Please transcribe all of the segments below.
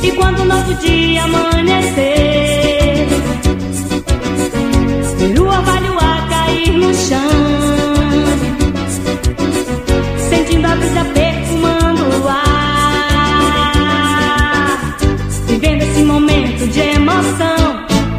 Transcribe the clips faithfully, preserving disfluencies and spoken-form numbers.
E quando o novo dia amanhecer, ver o orvalho a cair no chão, sentindo a brisa perfumando o ar, vivendo esse momento de emoção.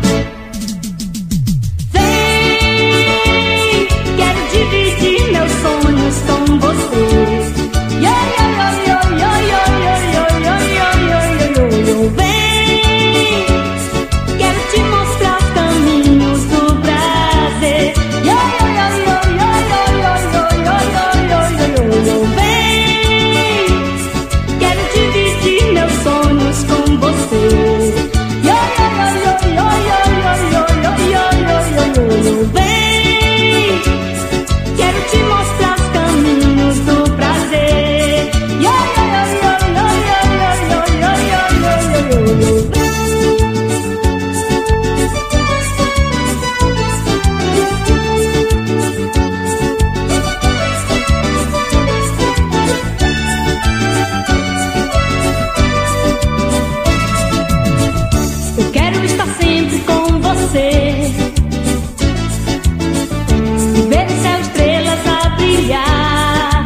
Vem, quero dividir meus sonhos com você. Yeah, yeah, yeah, yeah, yeah, yeah, yeah, yeah, yeah, yeah, yeah. Vem, quero te mostrar os caminhos do prazer. Yeah, yeah, yeah, yeah, yeah, yeah, yeah, yeah, yeah, yeah. Vem, quero dividir meus sonhos com você. Yeah, yeah, yeah, yeah, yeah, yeah, yeah, yeah, yeah, yeah. Vem, quero te mostrar os caminhos do prazer. Yeah, yeah, yeah, yeah, yeah, yeah, yeah, yeah, yeah, yeah. Eu quero estar sempre com você, e ver o céu, estrelas a brilhar.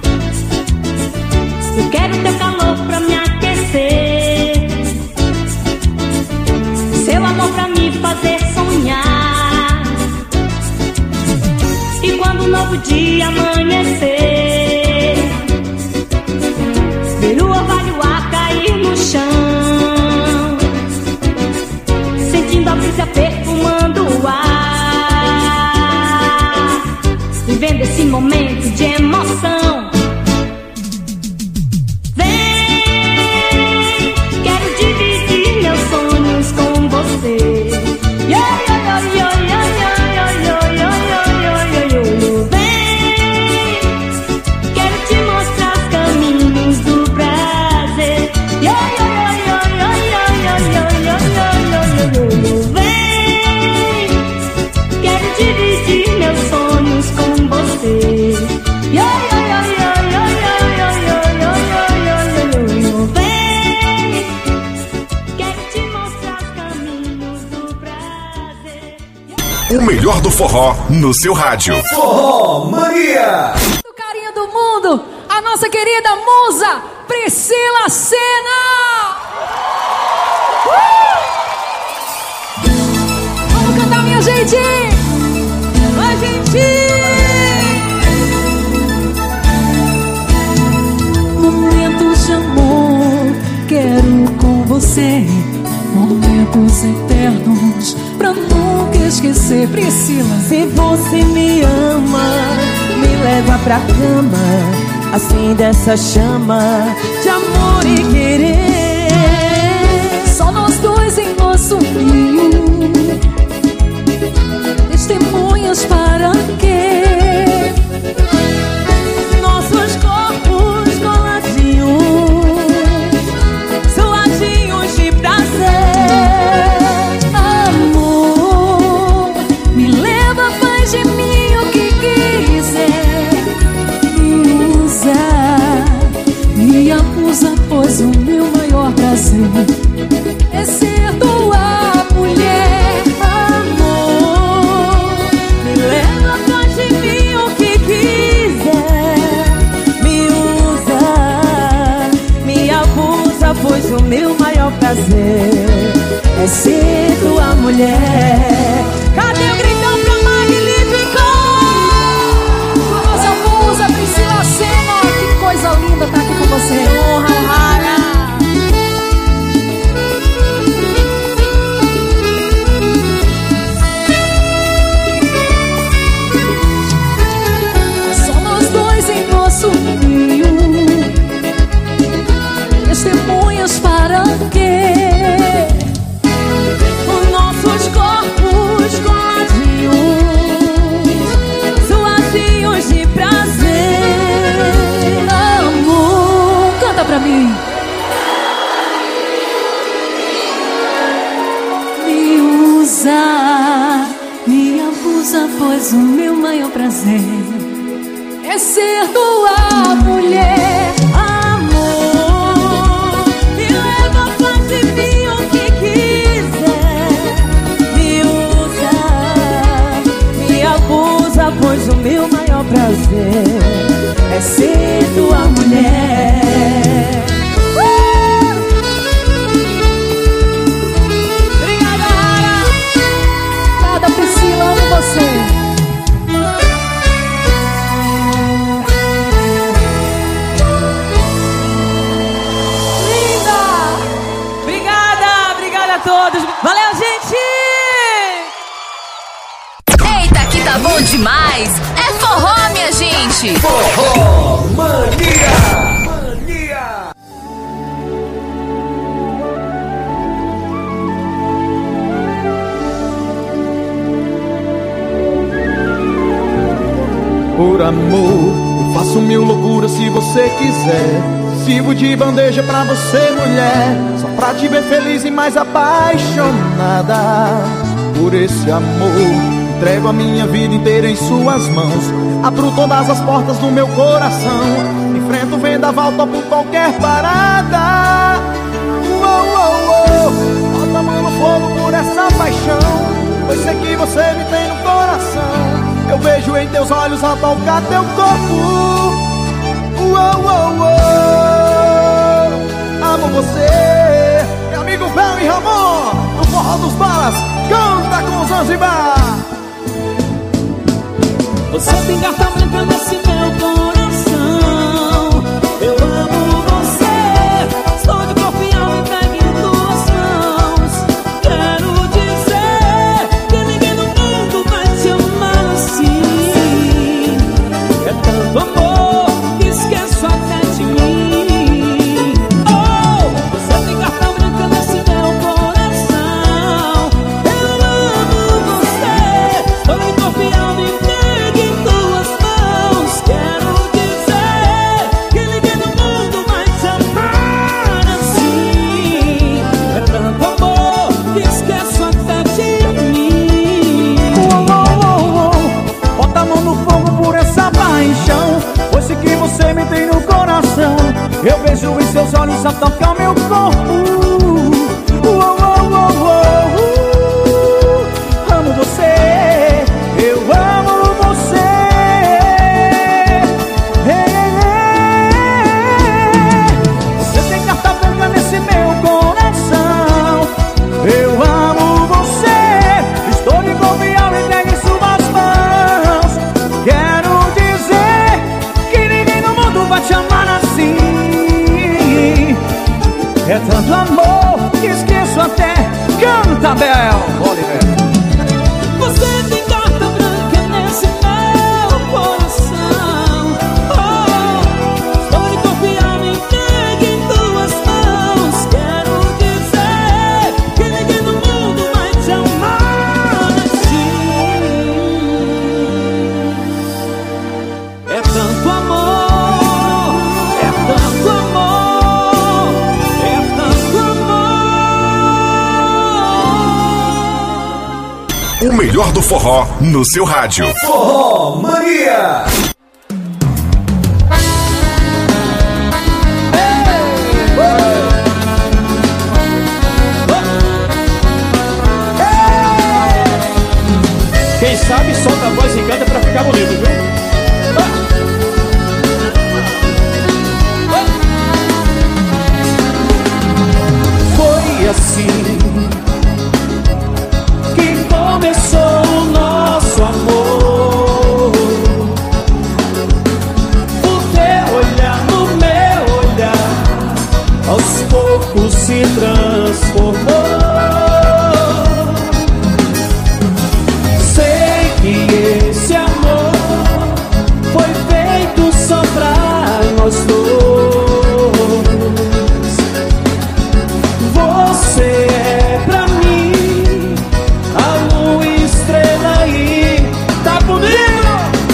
Eu quero teu calor pra me aquecer, seu amor pra me fazer sonhar. E quando o novo dia amanhecer, ver o orvalho a cair no chão, sentindo a brisa perfumando o ar, vivendo esse momento de emoção. Vem, quero dividir meus sonhos com você. Yeah, yeah, yeah, yeah, yeah, yeah, yeah, yeah, yeah, yeah, yeah. Vem, quero te mostrar os caminhos do prazer. Yeah, yeah, yeah, yeah, yeah, yeah, yeah, yeah, yeah, yeah. Vem, quero dividir meus sonhos com você. Yeah, yeah, yeah, yeah, yeah, yeah, yeah, yeah, yeah, yeah. Vem, quero te mostrar os caminhos do prazer. O melhor do forró no seu rádio. Forró Mania! Do carinho do mundo, a nossa querida musa Priscila Senna. Uh! Vamos cantar, minha gente! Vai, gente! Momentos de amor, quero com você. Momentos eternos, pra nunca esquecer. Priscila, se você me ama, me leva pra cama, acende essa chama de amor e querer. só nós dois em nosso rio, testemunhas para quê? Nossos corpos coladinhos, suadinhos de prazer. Amor, me leva, faz de mim o que quiser. Me usa, me acusa, pois o meu maior prazer é ser tua mulher. Amor, me leva, faz de mim o que quiser. Me usa, me abusa, pois o meu maior prazer é ser tua mulher. Cadê o gritão pra Magnífico? A nossa musa Priscila Senna, que coisa linda tá aqui com você. Honra, rara. Só nós dois em nosso rio, testemunhas para quê? Os nossos corpos coladinhos, suadinhos de prazer. Amor, canta pra mim. Me usa, me abusa, pois o meu maior prazer é ser tua mulher. Amor, me leva, faz de todos. Valeu, gente! Eita, que tá bom demais! É forró, minha gente! Forró Mania! Mania! Por amor, eu faço mil loucuras se você quiser. Sirvo de bandeja pra você, mulher, só pra te ver feliz e mais apaixonada. Por esse amor, entrego a minha vida inteira em suas mãos. Abro todas as portas do meu coração. Enfrento o vendaval, topo qualquer parada. Uou, uou, uou. Bota a mão no fogo por essa paixão, pois sei que você me tem no coração. Eu vejo em teus olhos a tocar teu corpo. Uou, uou, uou. Amo você, meu amigo Bel e Ramon, no Forró dos Balas, canta com Zanzibar. Você tem carta branca nesse meu coração. Eu amo você, estou de corpo e alma entregue em tuas mãos. Quero dizer que ninguém no mundo vai te amar assim. É tanto amor que esqueço até de mim. Oh, você tem carta branca nesse meu coração. Eu amo você, estou de corpo e alma entregue em tuas mãos. Quero dizer que ninguém no mundo vai te amar assim. É tanto amor que esqueço até de mim. Uou, uou, uou, uou. Bota a mão no fogo por essa paixão, pois sei que você me tem no coração. Eu vejo em seus olhos a tocar meu corpo. Uou, uou, uou, uou. Amo você, eu amo você. Você tem carta branca nesse meu coração. Eu amo você, estou de corpo e alma entregue em suas mãos. Quero dizer que ninguém no mundo vai te amar assim. É tanto amor que esqueço até. Canta, Bel Oliver. Você tem carta branca nesse meu coração. Oh, estou de corpo e alma entregue em tuas mãos. Quero dizer que ninguém no mundo vai te amar assim. É tanto amor, é tanto amor, é tanto amor. O melhor do forró no seu rádio. Forró Mania! Quem sabe solta a voz e canta pra ficar bonito, viu? Foi assim que começou o nosso amor. O teu olhar no meu olhar aos poucos se transformou. Sei que esse amor foi feito só pra nós dois. Você é pra mim a lua, estrela e tá comigo.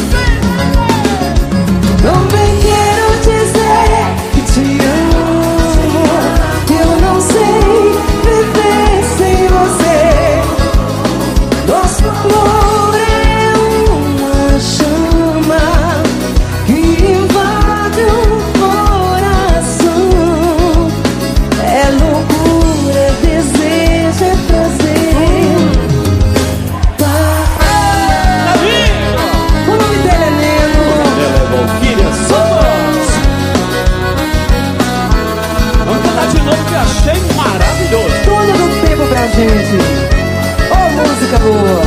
Também quero dizer que te amo. Eu não sei viver sem você. Nosso amor é uma chama que invade o coração. É loucura, desejo, é prazer. O nome dele é Neno. Ela é Valquíria Santos. Vamos cantar de novo que eu achei maravilhoso. Tudo do tempo pra gente. Ô, música boa.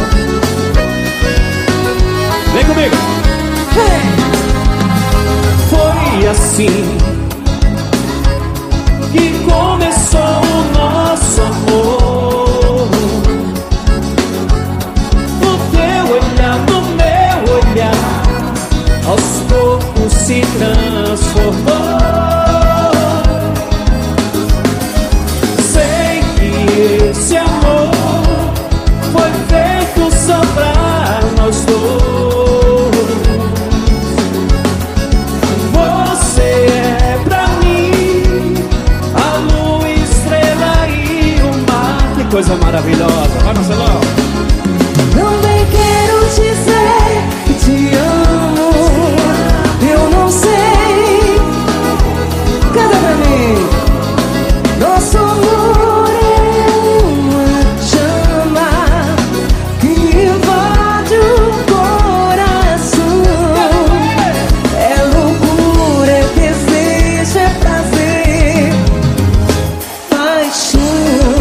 Vem comigo. Foi assim que começou o nosso amor. coisa maravilhosa. Vai, Marcelão. Também quero dizer que te amo. Eu não sei. Canta pra mim. Nosso amor é uma chama que invade o coração. É loucura, é desejo, é prazer, paixão.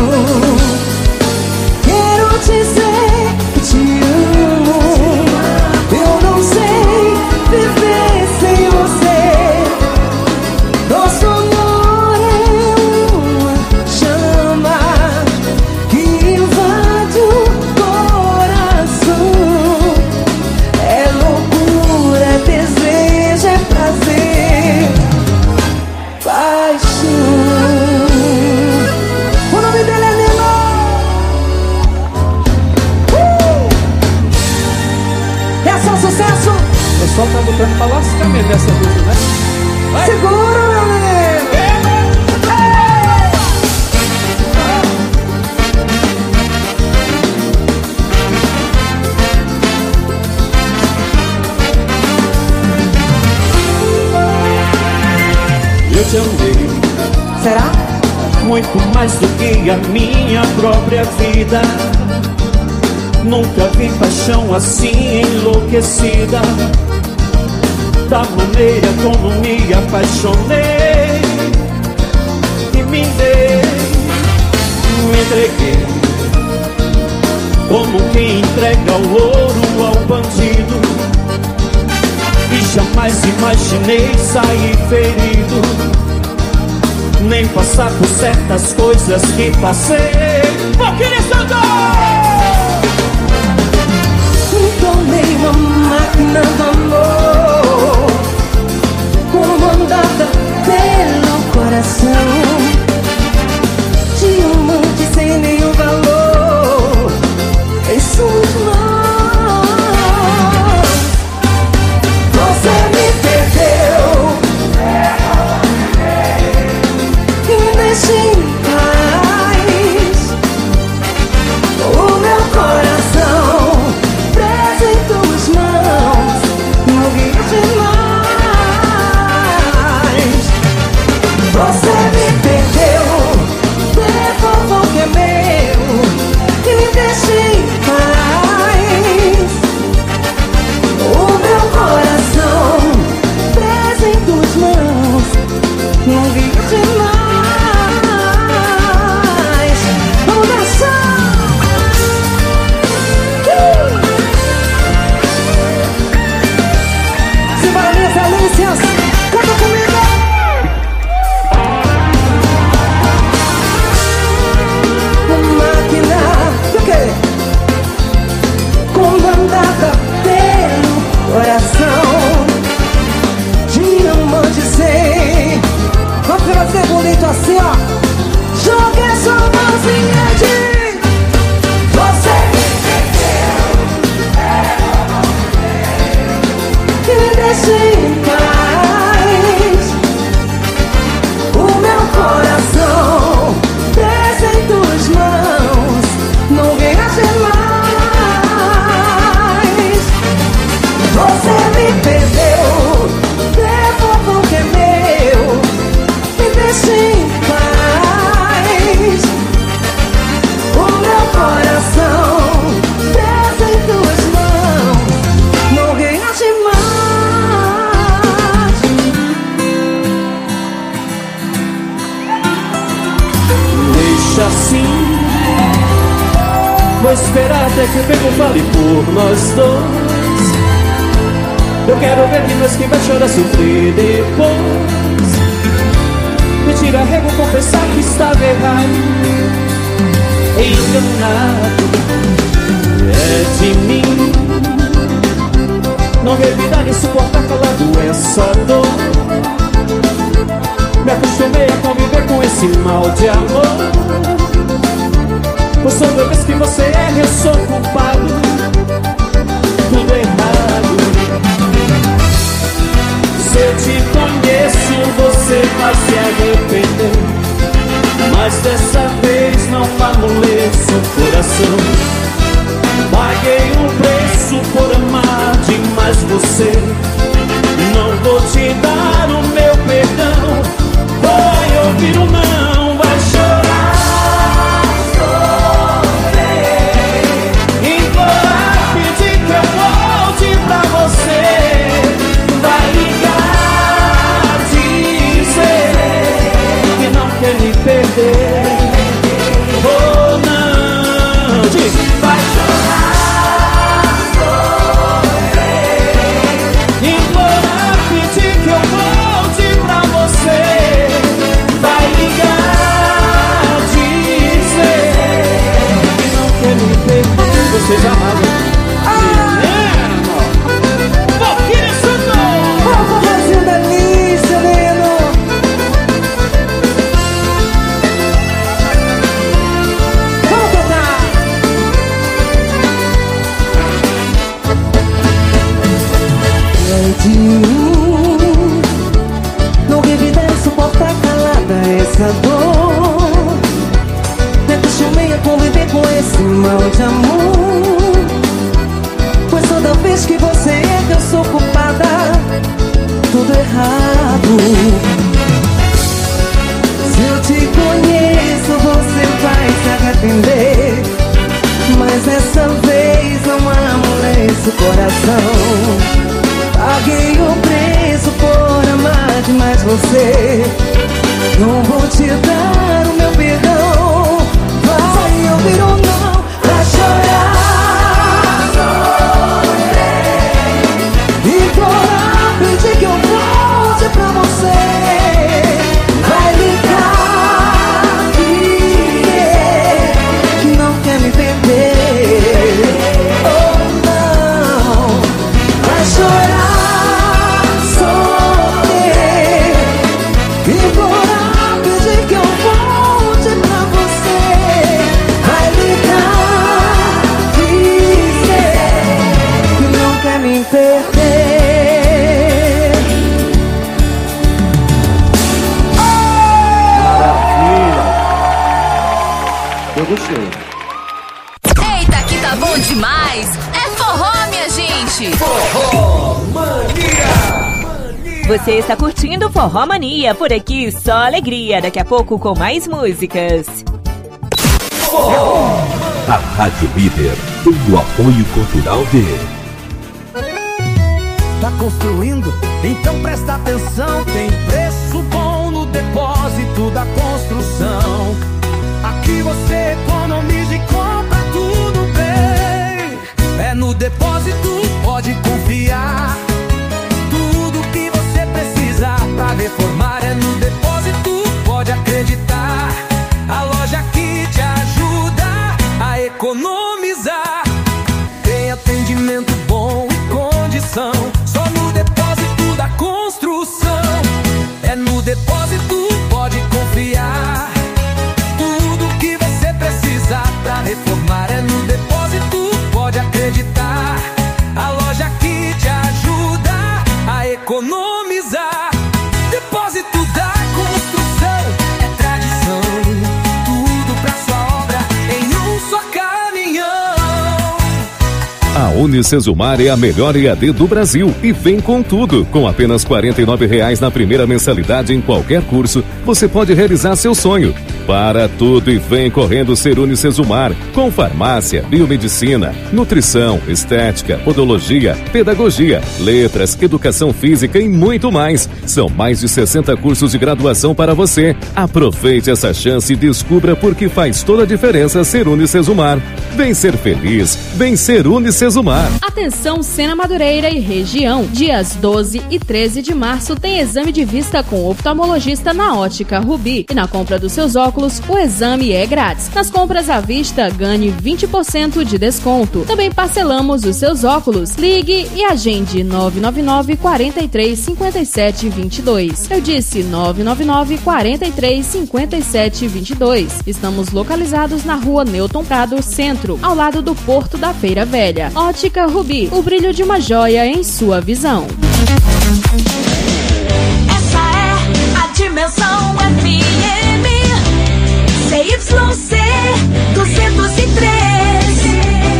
Quero dizer que te amo. Eu não sei viver sem você. Nosso amor é uma chama que invade o coração. É loucura, é desejo, é prazer, paixão. O nome dele é Nilo. Uh! É só sucesso. O pessoal tá botando pra lascar mesmo essa música, né? Vai. Segura, meu menino. Eu te amei Será? muito mais do que a minha própria vida. Nunca vi paixão assim enlouquecida, da maneira como me apaixonei e me dei, me entreguei, como quem entrega o ouro ao bandido. E jamais imaginei sair ferido, nem passar por certas coisas que passei. Porque Tornei uma máquina do amor, comandada pelo coração, diamante sem nenhum valor em suas mãos. Você me perdeu e me deixa em paz. O meu coração preso em tuas mãos, não guia demais. Você me perdeu, devolva o que é meu e me deixa em paz. O meu coração preso em tuas mãos, não guia demais. Vamos dançar. Simbora, minhas delícias, canta comigo. Uma máquina do quê? Comandada pelo coração, diamante sem. Vamos fazer bonito assim, ó. Jogue essa mãozinha de. Você que me deixa em paz. O meu coração preso em tuas mãos, não venha mais. Você me perdeu, devolva o que é meu, me deixa em paz. O meu coração preso em tuas mãos, não reage mais. deixa assim, vou esperar até que o tempo fale por nós dois. Eu quero ver meninas que vai chorar, sofrer depois. Pedir arrego, confessar que estava errado, enganado. É de mim não revidar e suportar calado essa dor. Me acostumei a conviver com esse mal de amor. Pois toda vez que você erra eu sou culpado, tudo errado. Se eu te conheço você vai se arrepender, mas dessa vez não amoleça. ouvir o não, vai chorar, sofrer, implorar, pedir que eu volte pra você, vai ligar, dizer que não quer me perder. Oh não, diz, vai chorar, sofrer, implorar, pedir que eu volte pra você, vai ligar, dizer que não quer me perder. Você jamais não vive deve suportar calada essa dor. Me acostumei a conviver com esse mal de amor, pois toda vez que você erra eu sou culpada, tudo errado. Se eu te conheço você vai se arrepender, mas dessa vez não amoleço o coração. Paguei o preço por amar demais você, não vou te dar o meu perdão. Vai ouvir ou não, vai chorar, sofrer, implorar, pedir que eu volte pra você, vai ligar, dizer que não quer me perder. Oh não, vai chorar, Eita, que tá bom demais! É forró, minha gente! Forró Mania! Você está curtindo Forró Mania, por aqui só alegria. Daqui a pouco com mais músicas. Forró! A Rádio Líder tem o apoio cultural dele. Tá construindo? Então presta atenção. Tem preço bom no depósito da construção. Aqui você economiza e compra tudo bem. É no depósito, pode confiar. Tudo que você precisa pra reformar é no depósito, pode acreditar. A loja que te ajuda a economizar. Tem atendimento bom e condição. Só no depósito da construção. É no depósito, pode confiar. Pra reformar é no depósito, pode acreditar. A loja que te ajuda a economizar. Depósito da construção é tradição. Tudo pra sua obra em um só caminhão. A Unicesumar é a melhor E A D do Brasil e vem com tudo. Com apenas quarenta e nove reais na primeira mensalidade em qualquer curso, você pode realizar seu sonho. Para tudo e vem correndo ser Unicesumar, com farmácia, biomedicina, nutrição, estética, podologia, pedagogia, letras, educação física e muito mais. São mais de sessenta cursos de graduação para você. Aproveite essa chance e descubra por que faz toda a diferença ser Unicesumar. Vem ser feliz, vem ser Unicesumar. Atenção Sena Madureira e região. Dias doze e treze de março tem exame de vista com o oftalmologista na Ótica Rubi. E na compra dos seus óculos, o exame é grátis. Nas compras à vista, ganhe vinte por cento de desconto. Também parcelamos os seus óculos. Ligue e agende nove nove nove, quatro três, cinco sete dois dois. Eu disse nove nove nove, quatro três, cinco sete dois dois. Estamos localizados na rua Newton Prado, Centro, ao lado do Porto da Feira Velha. Ótica Rubi, o brilho de uma joia em sua visão. Essa é a Dimensão F M C Y C duzentos e três,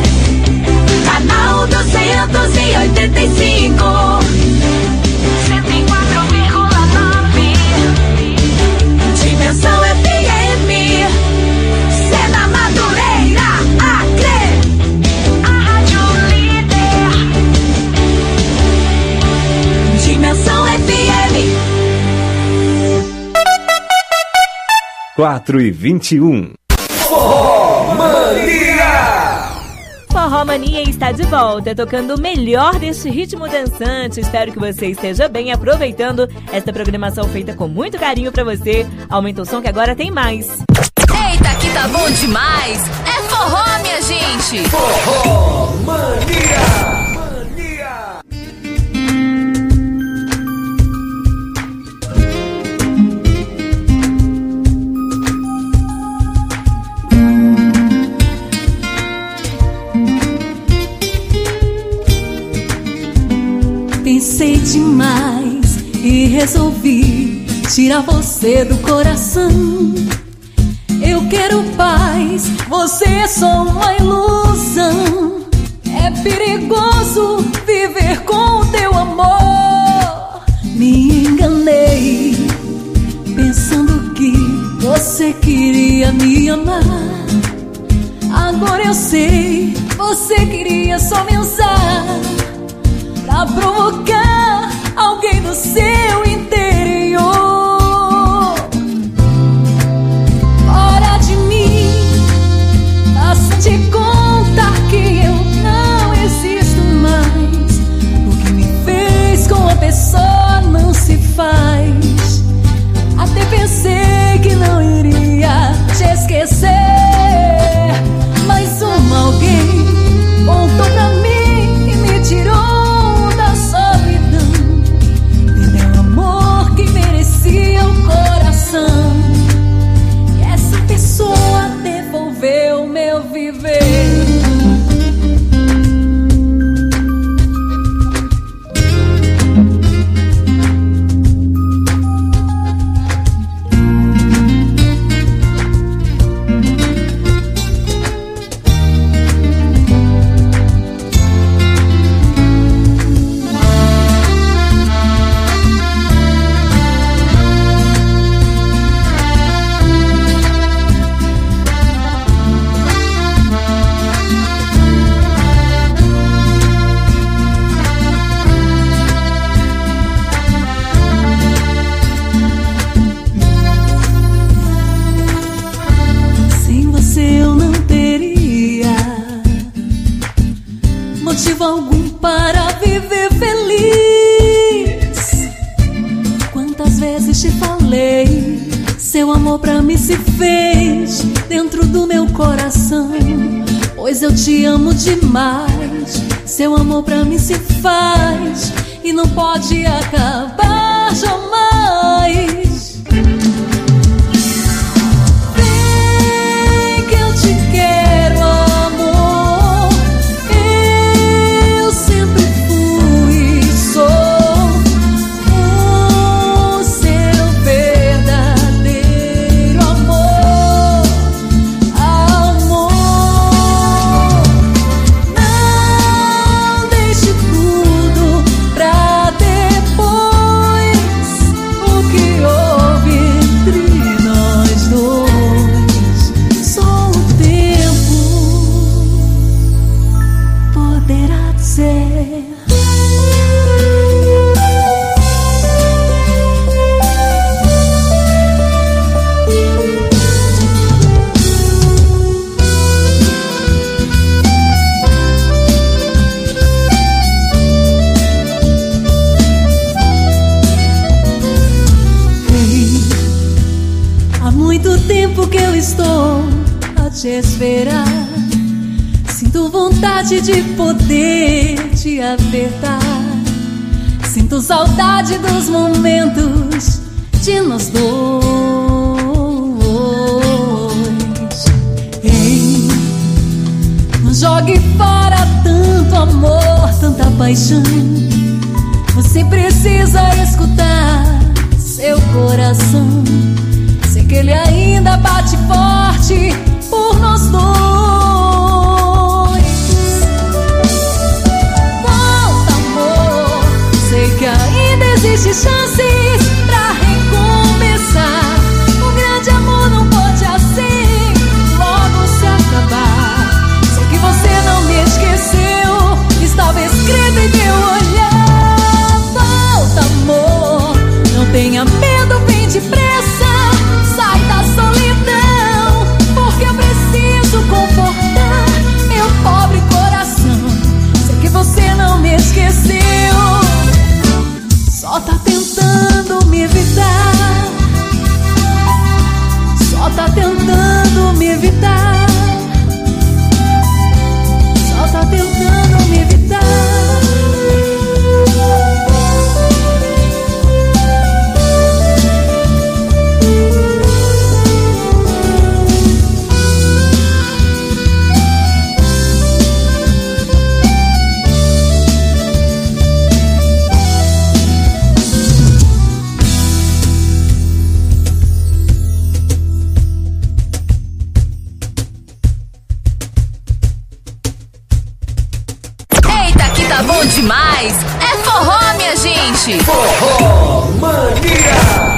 canal duzentos e oitenta e cinco, cento e quatro vírgula nove. Dimensão quatro e vinte e um. Forró Mania! Forró Mania está de volta, tocando o melhor deste ritmo dançante. Espero que você esteja bem aproveitando esta programação feita com muito carinho pra você. Aumenta o som que agora tem mais. Eita, que tá bom demais! É forró, minha gente! Forró Mania! Pensei demais e resolvi tirar você do coração. Eu quero paz, você é só uma ilusão. É perigoso viver com o teu amor. Me enganei, pensando que você queria me amar. Agora eu sei, você queria só me usar pra provocar alguém no seu interior. Fora de mim, faça de conta que eu não existo mais. O que me fez com a pessoa não se faz. Até pensei que não iria te esquecer, mas uma alguém voltou pra mim e me tirou da solidão. Me deu um amor que merecia o coração, e essa pessoa devolveu meu viver. Motivo algum para viver feliz. Quantas vezes te falei, seu amor pra mim se fez dentro do meu coração. Pois eu te amo demais, seu amor pra mim se faz e não pode acabar jamais. Vem que eu te quero, amor. Eu sempre fui e sou o seu verdadeiro amor. Amor, não deixe tudo pra depois. O que houve entre nós dois, só o tempo poderá dizer. Ei, há muito tempo que eu estou a te esperar. Sinto vontade de poder te apertar. Sinto saudade dos momentos de nós dois. Ei, não jogue fora tanto amor, tanta paixão. Você precisa escutar seu coração. Sei que ele ainda bate forte por nós dois. Volta, amor, sei que ainda existe chances pra recomeçar. O grande amor não pode assim logo se acabar. Sei que você não me esqueceu, estava escrito em teu olhar. Volta, amor, não tenha medo, vem depressa, sai da solidão. demais é forró, minha gente. Forró Mania.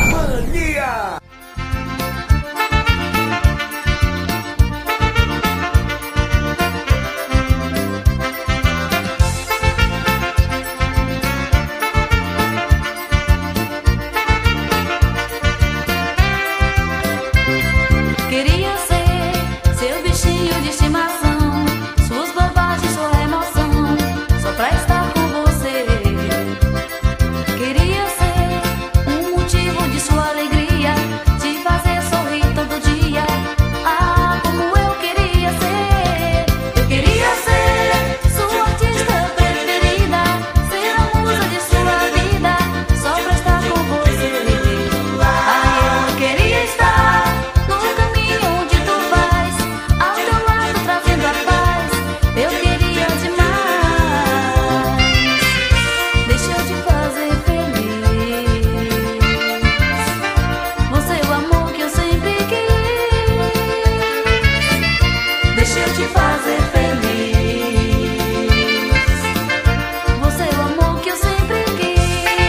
Queria ser seu bichinho de estimação, suas bobagens, sua emoção, só pra estar com você. Queria ser um motivo de sua alegria, te fazer sorrir todo dia. Ah, como eu queria ser. Eu queria ser sua artista preferida, ser a musa de sua vida, só pra estar com você. Ah, eu queria estar no caminho onde tu vais, ao teu lado trazendo a paz. Eu queria demais. Deixa eu te fazer feliz. Você é o amor que eu sempre quis. Deixa eu te fazer feliz. Você é o amor que eu sempre quis.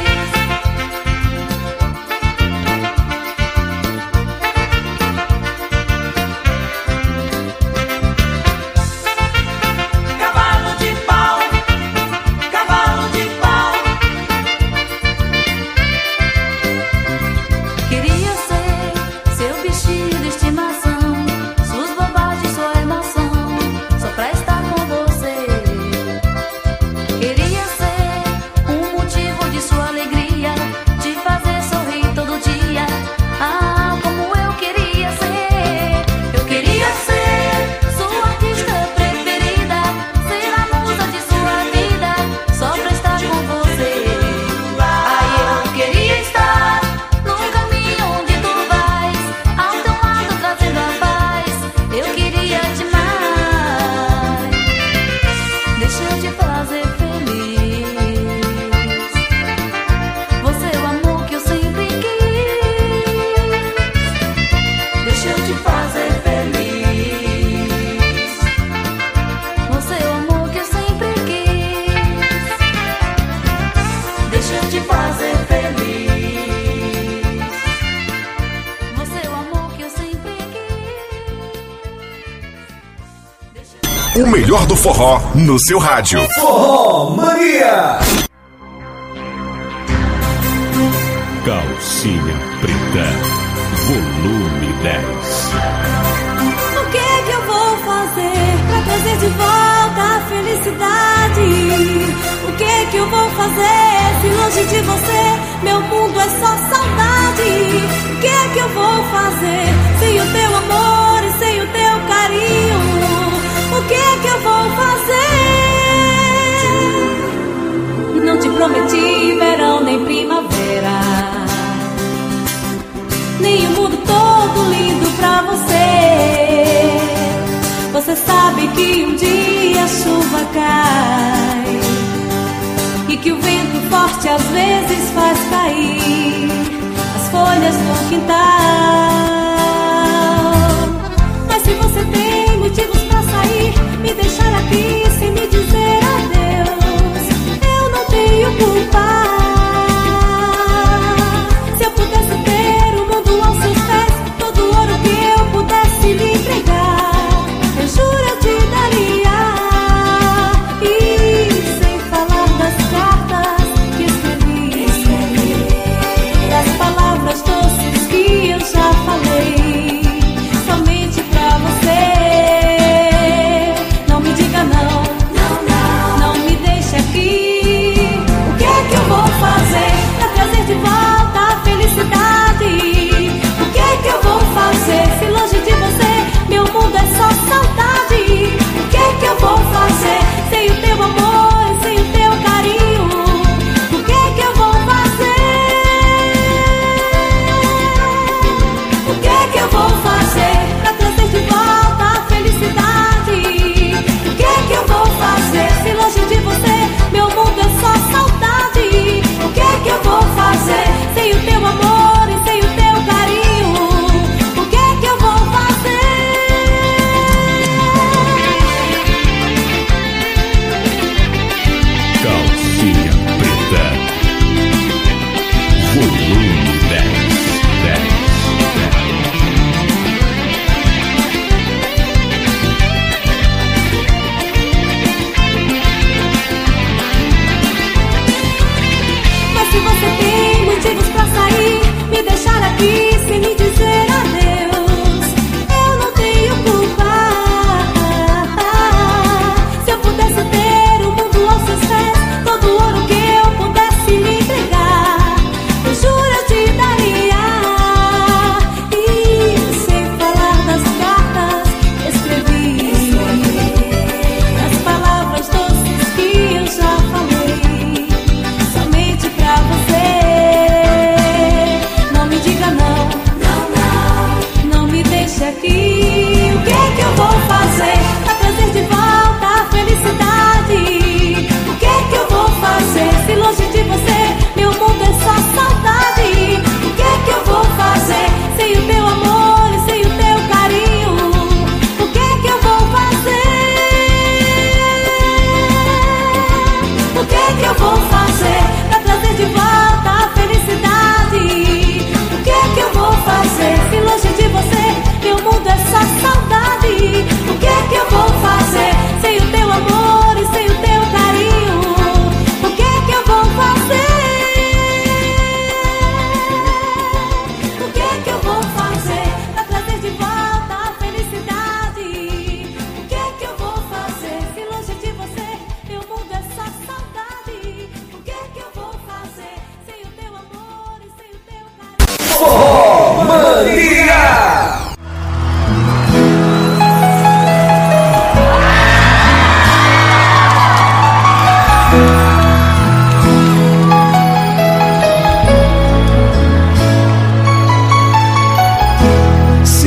Cavalo de pau, cavalo de pau. Queria ser seu bichinho de estimação, suas bobagens, sua emoção, só pra estar com você. Queria ser um motivo de sua alegria, te fazer sorrir todo dia. Ah, como eu queria ser. Eu queria ser sua artista preferida, ser a musa de sua vida, só pra estar com você. Ai, eu queria estar no caminho onde tu vais, ao teu lado trazendo a paz. Eu queria demais. Deixa eu te fazer feliz. Você é o amor que eu sempre quis. Deixa eu te fazer feliz. Você é o amor que eu sempre quis. Deixa eu te fazer feliz. Você é o amor que eu sempre quis. O melhor do forró no seu rádio. Forró Mania. Calcinha Preta, volume dez. O que é que eu vou fazer pra trazer de volta a felicidade? O que é que eu vou fazer se longe de você meu mundo é só saudade? O que é que eu vou fazer sem o teu amor e sem o teu carinho? O que é que eu vou fazer? Não te prometi verão nem primavera, nem o mundo todo lindo pra você. Você sabe que um dia a chuva cai e que o vento forte às vezes faz cair as folhas no quintal. Mas se você tem motivos pra sair, me deixar aqui sem me dizer adeus, eu não tenho culpa. Se eu pudesse ter o mundo aos seus pés, todo o ouro que eu pudesse lhe entregar, eu juro eu te daria. E sem falar das cartas que escrevi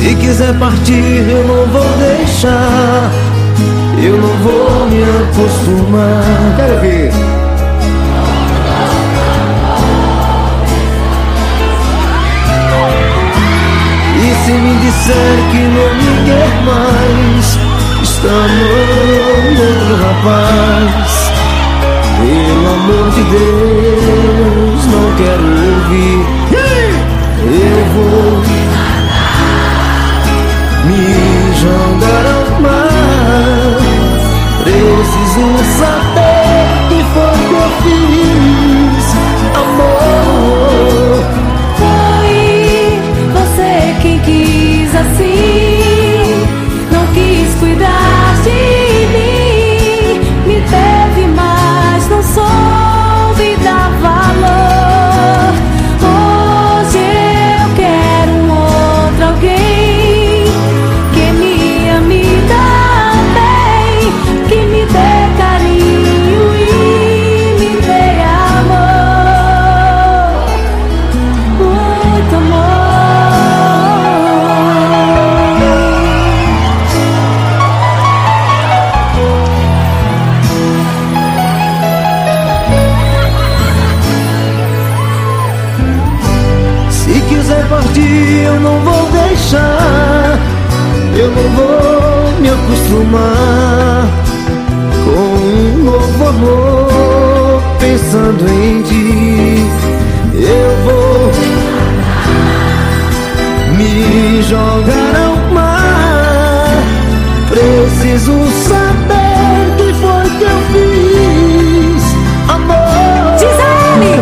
Se quiser partir eu não vou deixar, eu não vou me acostumar. Quero ver. E se me disser que não me quer mais, está amando outro rapaz. Pelo amor de Deus, não quero ouvir. Eu vou me jogar ao mar. Preciso saber que foi que eu fiz, amor. Foi você quem quis assim, não quis cuidar de mim. Me teve, mas não soube dar valor. Hoje eu quero um outro alguém que me ame também, que me dê carinho e me dê amor, muito amor. Se quiser partir eu não vou deixar, eu não vou me acostumar com um novo amor pensando em ti. Eu vou me jogar ao mar. Preciso saber que foi que eu fiz, amor. Diz a ele!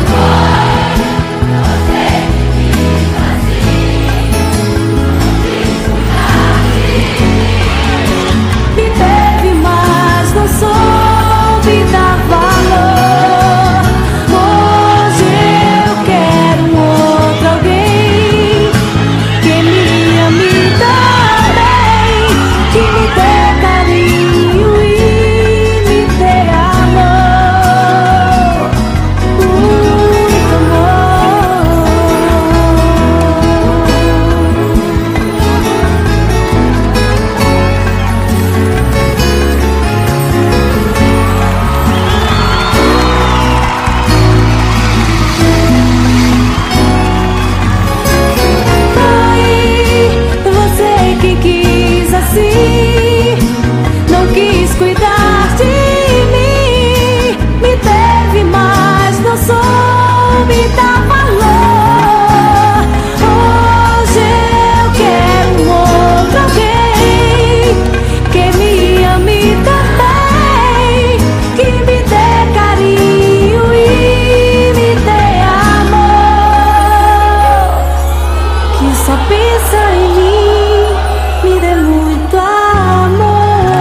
Me teve, mas não soube dar valor. Hoje eu quero um outro alguém que me ame também, que me dê carinho e me dê amor, muito amor. Foi você quem quis assim, não quis cuidar de mim. Me teve, mas não soube dar valor. Hoje eu quero um outro alguém que me ame também, que me dê carinho e me dê amor, que só pensa em mim, me dê muito amor.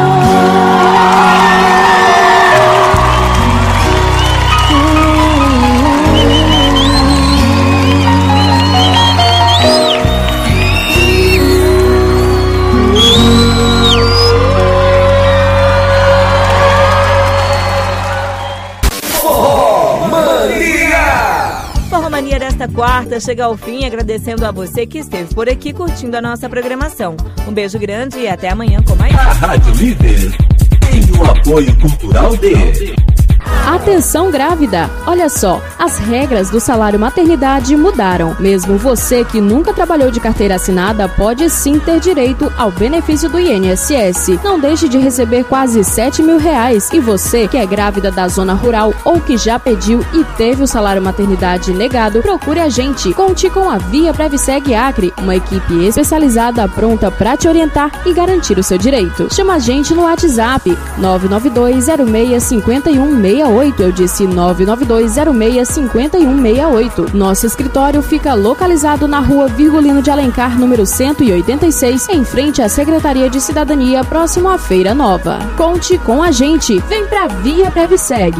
Forró Mania! Forró Mania desta quarta chega ao fim, agradecendo a você que esteve por aqui curtindo a nossa programação. Um beijo grande e até amanhã com mais. A Rádio Líder tem o apoio cultural de... Atenção grávida! Olha só, as regras do salário maternidade mudaram. Mesmo você que nunca trabalhou de carteira assinada pode sim ter direito ao benefício do I N S S. Não deixe de receber quase sete mil reais. E você que é grávida da zona rural ou que já pediu e teve o salário maternidade negado, procure a gente. Conte com a Via Previseg Acre, uma equipe especializada pronta para te orientar e garantir o seu direito. Chama a gente no WhatsApp nove nove dois zero seis cinco um seis oito. Eu disse nove nove dois zero seis cinco um seis oito. Nosso escritório fica localizado na rua Virgulino de Alencar, número cento e oitenta e seis, em frente à Secretaria de Cidadania, próximo à Feira Nova. Conte com a gente. Vem pra Via Previseg.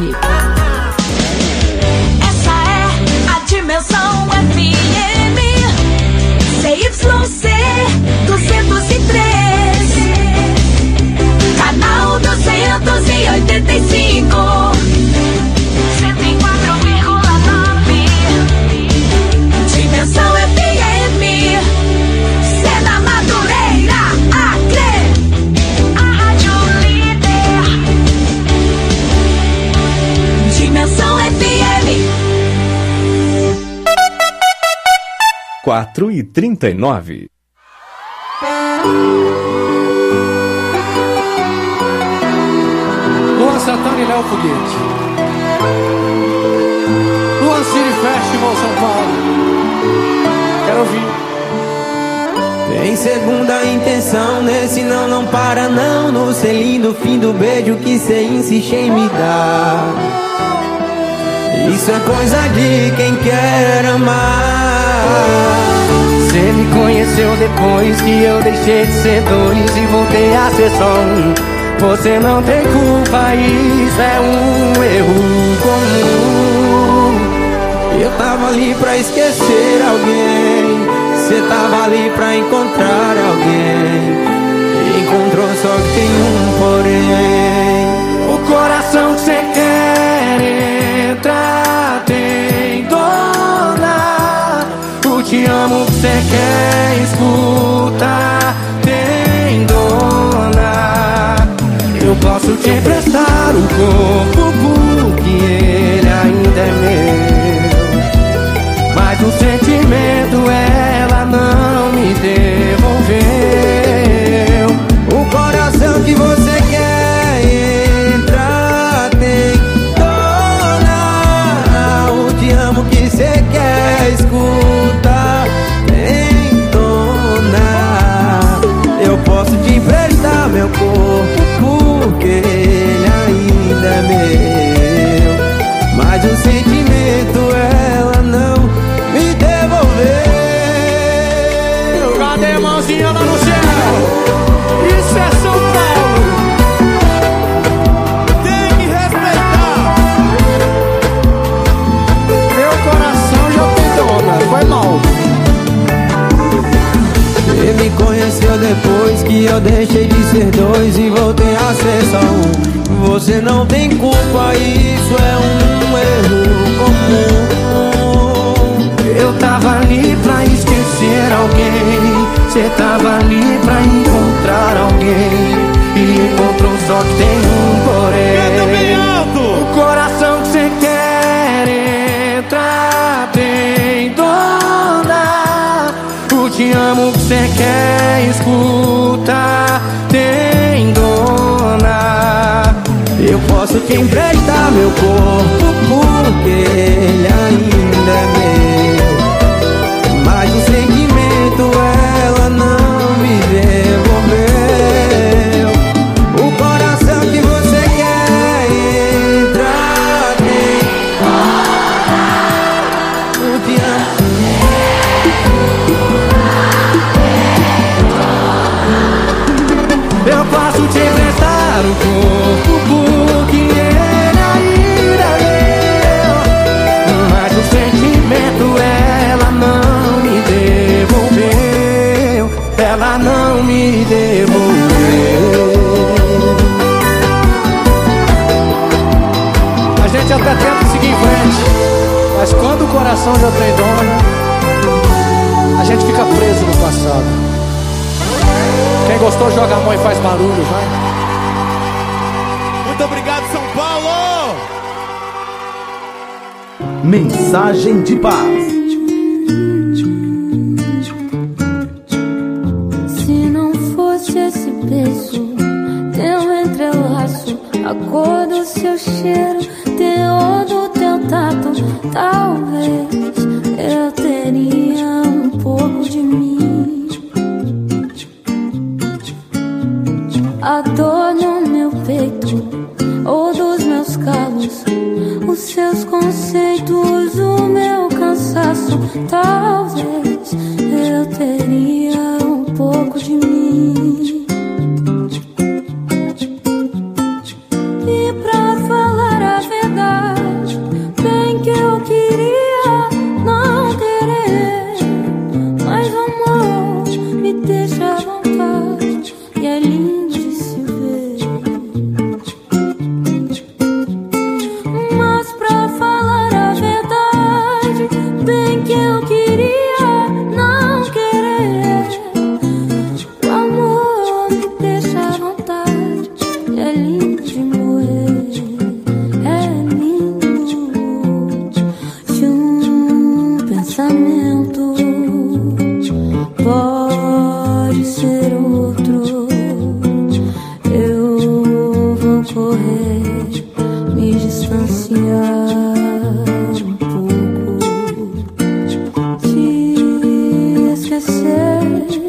Essa é a Dimensão F M C Y C duzentos e três, canal duzentos e oitenta e cinco, cento e quatro vírgula nove. Dimensão F M, Cena Mata. quatro e trinta e nove. Luan Santana e Léo Foguete. Luan City Festival São Paulo. Quero ouvir. Tem segunda intenção, nesse não, não para não. No selinho do fim do beijo que cê insiste em me dar. Isso é coisa de quem quer amar. Cê me conheceu depois que eu deixei de ser dois e voltei a ser só um. Você não tem culpa, isso é um erro comum. Eu tava ali pra esquecer alguém, cê tava ali pra encontrar alguém. Encontrou só que tem um porém. O coração que cê quer entrar tem dona. O te amo que cê quer escutar tem dona. Eu posso te emprestar o corpo porque ele ainda é meu, mas o sentimento ela não me devolveu. O coração que você quer entrar tem dona. O te amo que você quer escutar tem dona. Eu posso te emprestar meu corpo porque ele ainda é meu, mas o sentimento ela não me devolveu. Cadê a mãozinha lá no céu? Isso é São Paulo. Tem que respeitar. Meu coração já tem dona, foi mal. Você me conheceu depois que eu deixei de ser dois e voltei a ser só um. Você não tem culpa, isso é um erro comum. Eu tava ali pra esquecer alguém, cê tava ali pra encontrar alguém. E encontrou só que tem um porém. O coração que cê quer entrar tem dona. O te amo que cê quer escutar tem dona. Eu posso te emprestar meu corpo porque ele ainda é meu, mas o sentimento ela não me devolveu. O coração que você quer entrar tem dona. Eu te amo. Eu posso te emprestar o corpo porque ele ainda é meu, mas o sentimento ela não me devolveu. Ela não me devolveu. A gente até tenta seguir em frente, mas quando o coração já tem dona, a gente fica preso no passado. Quem gostou, joga a mão e faz barulho, vai. Muito obrigado, São Paulo! Mensagem de paz. Se não fosse esse beijo, teu entrelaço, a cor do seu cheiro, teor do teu tato, talvez eu teria um pouco de mim. A dor no meu peito ou dos meus calos, os seus conceitos, o meu cansaço, talvez eu teria um pouco de mim. E pra falar a verdade, bem que eu queria não querer, mas o amor me deixa à vontade e é lindo. Amor ser outro, eu vou correr, me distanciar um pouco, te esquecer,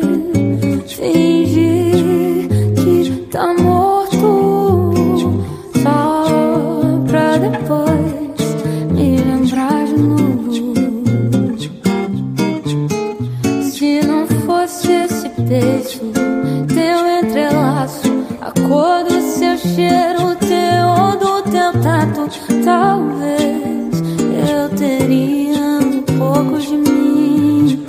fingir que tá morto, só pra depois me lembrar de novo. Se não fosse esse beijo, teu entrelaço, a cor do seu cheiro, o teu do teu tato, talvez eu teria um pouco de mim.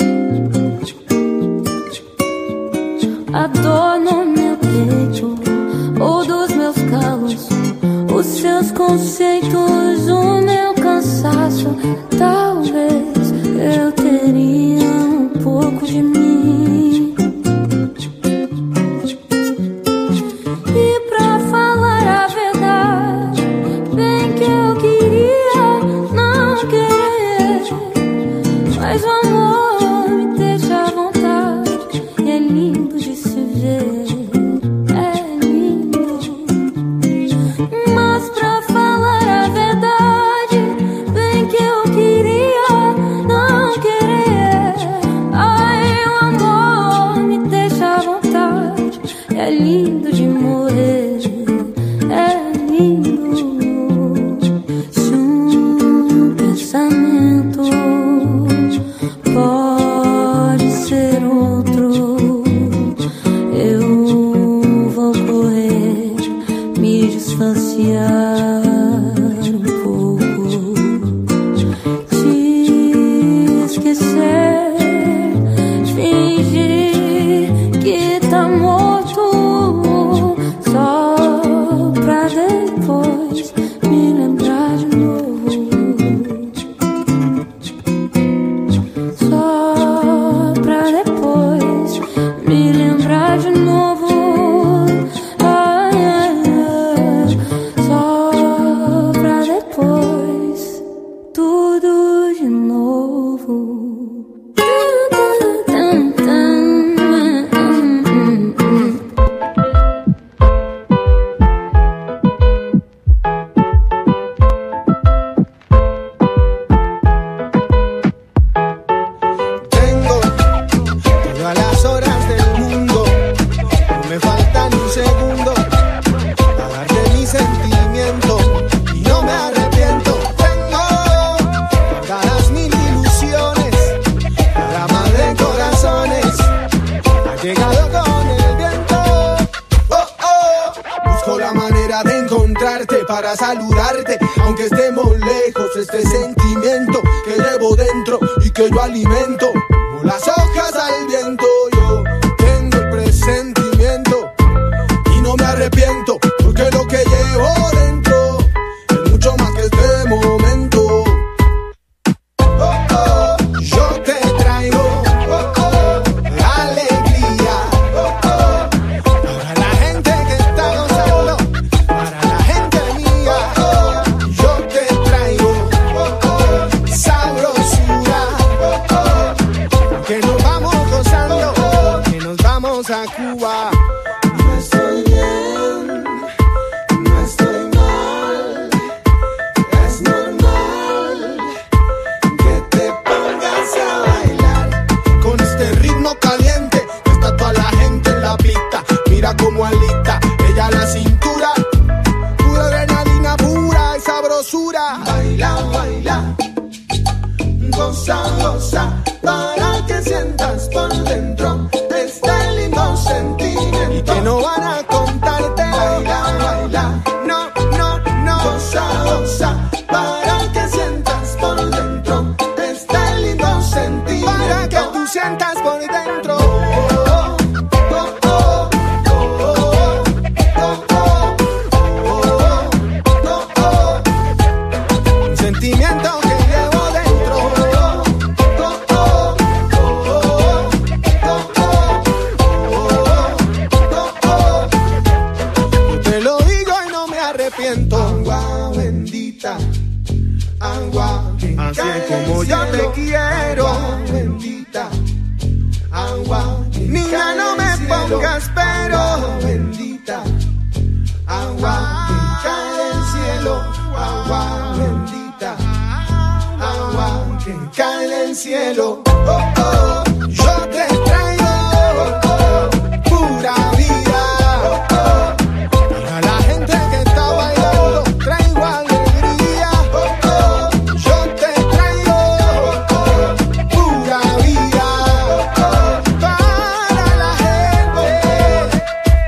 A dor no meu peito, ou dos meus calos, os seus conceitos, o meu cansaço, talvez eu teria um pouco de mim. E pra falar a verdade, bem que eu queria não querer, mas o amor me deixa à vontade e é lindo de se ver, é lindo. Mas pra falar a verdade, bem que eu queria não querer, ai, o amor me deixa à vontade, é lindo de morrer, é lindo. Se um pensamento pode ser outro, eu vou correr, me distanciar um pouco, te esquecer, fingir que tá morto, só pra depois me lembrar de novo, só pra depois me lembrar de novo. Ai, ai, ai, só pra depois tudo de novo. Tengo todas las horas del mundo, no me falta ni un segundo para darte mi sentimiento y no me arrepiento. Tengo todas mil ilusiones, rama de corazones, ha llegado con el viento. Oh, oh, busco la manera de encontrarte para saludarte, aunque estemos lejos, este sentimiento que llevo dentro y que yo alimento como las hojas al viento. Yo tengo el presentimiento y no me arrepiento, porque lo que llevo dentro es mucho más que este momento. Oh, oh, yo te traigo oh, oh, alegría oh, oh, para la gente que está gozando, para la gente mía. Oh, oh, yo te traigo oh, oh, sabrosura oh, oh, que nos vamos gozando, oh, que nos vamos a Cuba. No estoy bien, no estoy mal, es normal que te pongas a bailar con este ritmo caliente. Está toda la gente en la pista, mira como alita ella la cintura, pura adrenalina pura y sabrosura. Baila, baila, goza, goza, para que sientas por dentro este lindo sentimiento y que no van a contarte. Baila, baila, no, no, no, goza, goza, para que sientas por dentro este lindo sentimiento, para que tú sientas por dentro. Oh, oh, oh, oh, oh, oh, oh, oh, oh, un sentimiento que llevo dentro. Oh, oh, del cielo. Oh, oh, yo te traigo oh, oh, pura vida. Oh, oh, para la gente que está bailando traigo alegría. Oh, oh, yo te traigo oh, oh, pura vida. Oh, oh, para la gente.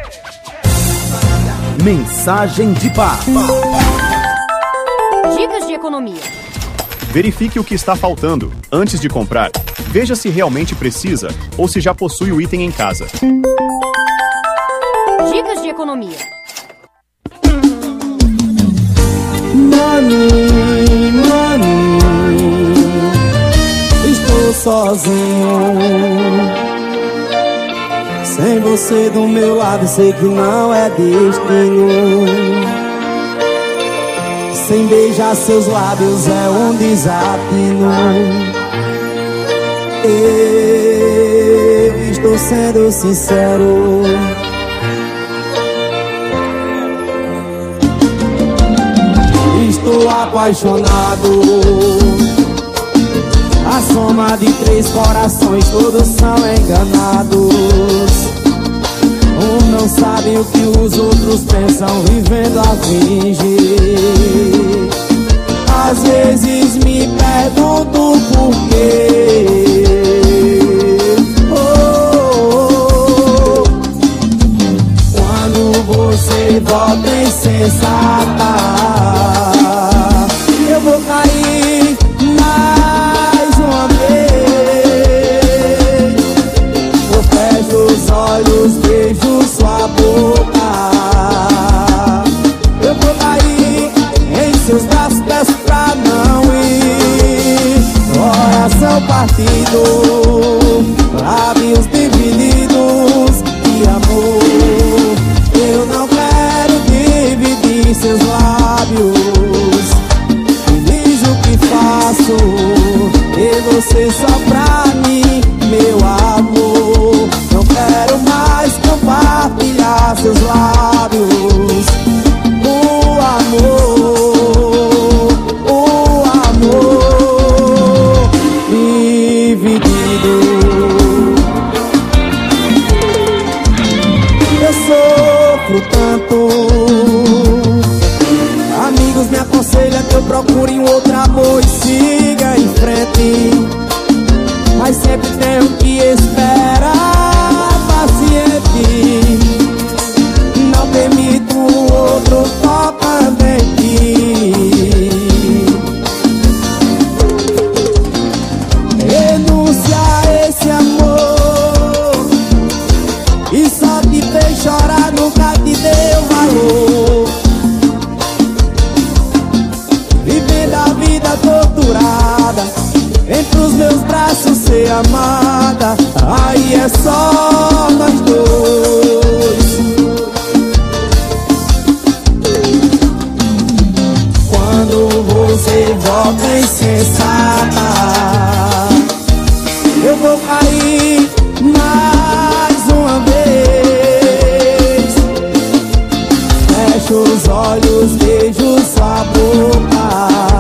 Mensagem de paz. Dicas de economia. Verifique o que está faltando antes de comprar. Veja se realmente precisa ou se já possui o item em casa. Dicas de economia. Money, money, estou sozinho. Sem você do meu lado, sei que não é destino. Sem beijar seus lábios é um desatino. Eu estou sendo sincero. Estou apaixonado. A soma de três corações, todos são enganados. Um não sabe o que os outros pensam, vivendo a fingir. Às vezes me pergunto por quê. Oh, oh, oh. Quando você volta insensata, eu vou cair mais uma vez. Eu fecho os olhos, beijo sua boca. Eu vou cair em seus braços, peço pra não ir. Coração partido, lábios divididos de amor. Eu não quero dividir seus lábios. Me diz o que faço, e você só pra mim, meu amor. Não quero mais compartilhar seus lábios. O amor, o amor dividido. Eu sofro tanto. Amigos me aconselham que eu procure um outro amor e siga em frente. Mas sempre tenho que esperar paciente. Não permito o outro tocando em ti. Renuncia a esse amor e só te fez chorar, nunca te deu valor. Vivendo a vida torturada, entre os meus braços ser amada, aí é só nós dois. Quando você volta insensata, eu vou cair mais uma vez. Fecho os olhos, beijo sua boca.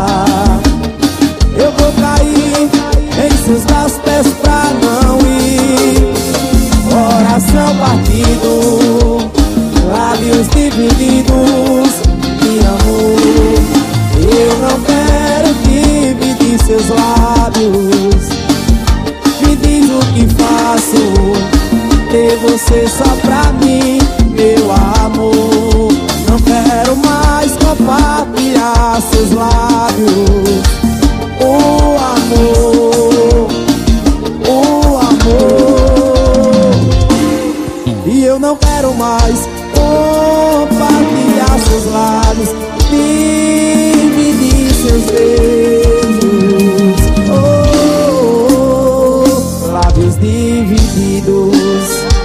Eu vou cair em seus braços, peço pra não ir. Coração partido, lábios divididos de amor. Eu não quero dividir seus lábios. Me diz o que faço, ter você só pra mim, meu amor. Não quero mais compartilhar seus lábios. O amor, o amor. E eu não quero mais compartilhar seus lábios, dividir seus beijos. Oh, oh, oh, lábios divididos.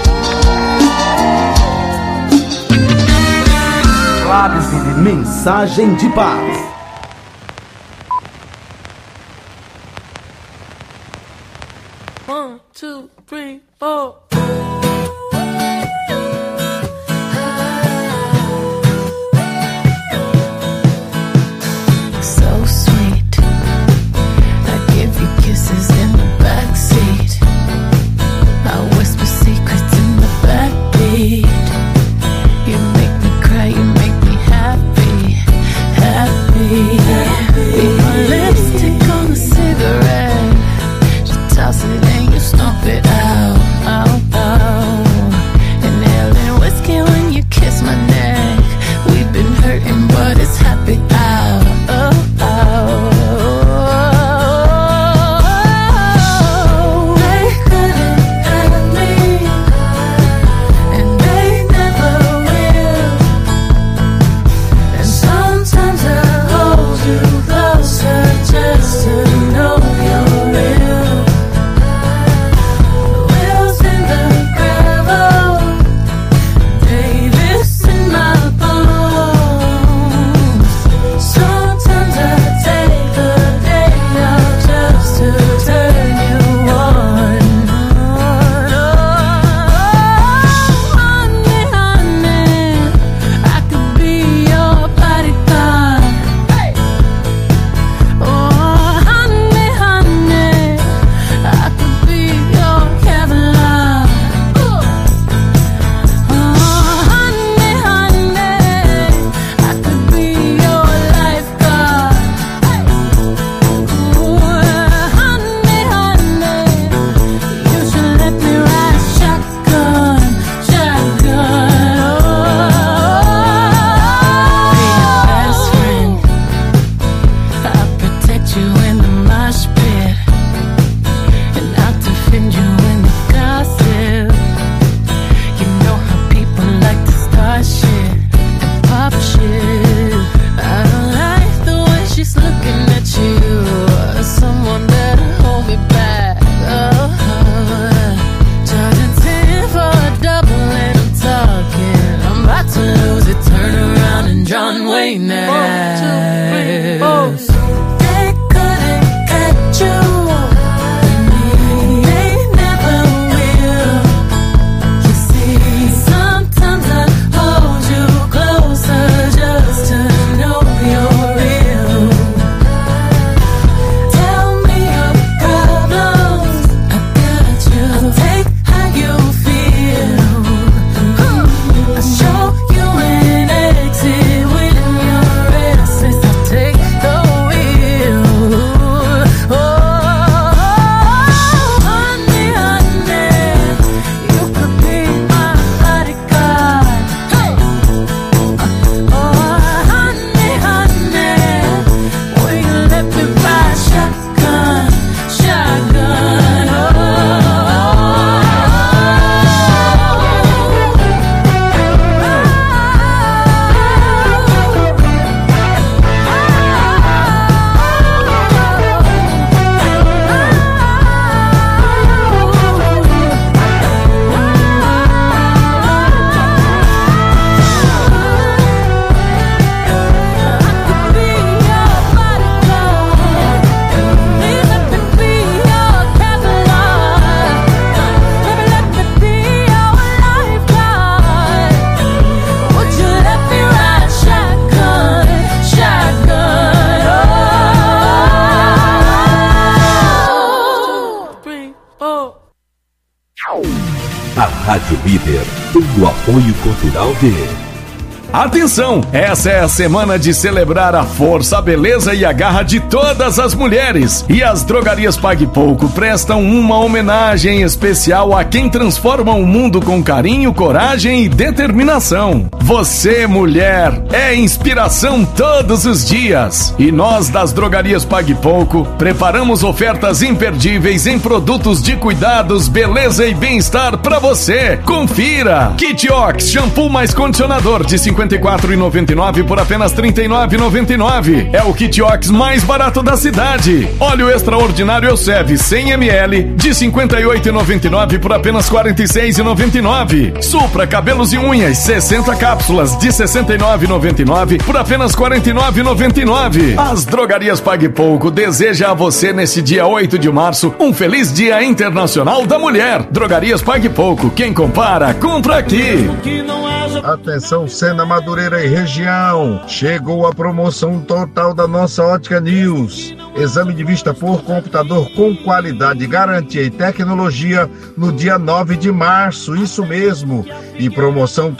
Lábios divididos. Mensagem de paz. One, two, three, four. So sweet, I give you kisses in the heinous. One, two, three, four. They couldn't catch you. A Rádio Líder tem o apoio cultural de... Atenção! Essa é a semana de celebrar a força, a beleza e a garra de todas as mulheres. E as drogarias Pague Pouco prestam uma homenagem especial a quem transforma o mundo com carinho, coragem e determinação. Você, mulher, é inspiração todos os dias. E nós das drogarias Pague Pouco preparamos ofertas imperdíveis em produtos de cuidados, beleza e bem-estar pra você. Confira! Kit Ox, shampoo mais condicionador de cinquenta e quatro reais e noventa e nove centavos por apenas trinta e nove reais e noventa e nove centavos. É o Kit Ox mais barato da cidade. Óleo extraordinário Elseve cem mililitros de cinquenta e oito reais e noventa e nove centavos por apenas quarenta e seis reais e noventa e nove centavos. Supra cabelos e unhas sessenta cápsulas de sessenta e nove reais e noventa e nove centavos por apenas quarenta e nove reais e noventa e nove centavos. As drogarias Pague Pouco deseja a você nesse dia oito de março um feliz Dia Internacional da Mulher. Drogarias Pague Pouco. Quem compara, compra aqui. Atenção, Sena, Madureira e região. Chegou a promoção total da nossa Ótica News. Exame de vista por computador com qualidade, garantia e tecnologia no dia nove de março. Isso mesmo. E promoção